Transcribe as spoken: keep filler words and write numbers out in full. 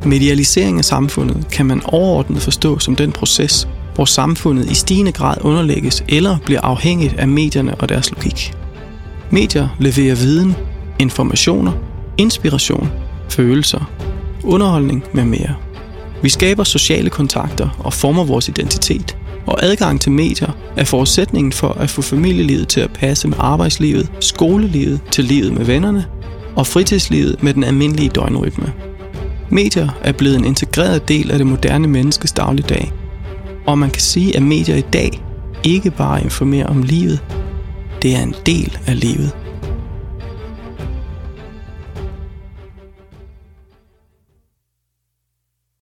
Medialisering af samfundet kan man overordnet forstå som den proces, hvor samfundet i stigende grad underlægges eller bliver afhængigt af medierne og deres logik. Medier leverer viden, informationer, inspiration, følelser, underholdning med mere. Vi skaber sociale kontakter og former vores identitet, og adgang til medier er forudsætningen for at få familielivet til at passe med arbejdslivet, skolelivet til livet med vennerne og fritidslivet med den almindelige døgnrytme. Medier er blevet en integreret del af det moderne menneskes dagligdag, og man kan sige, at medier i dag ikke bare informerer om livet, det er en del af livet.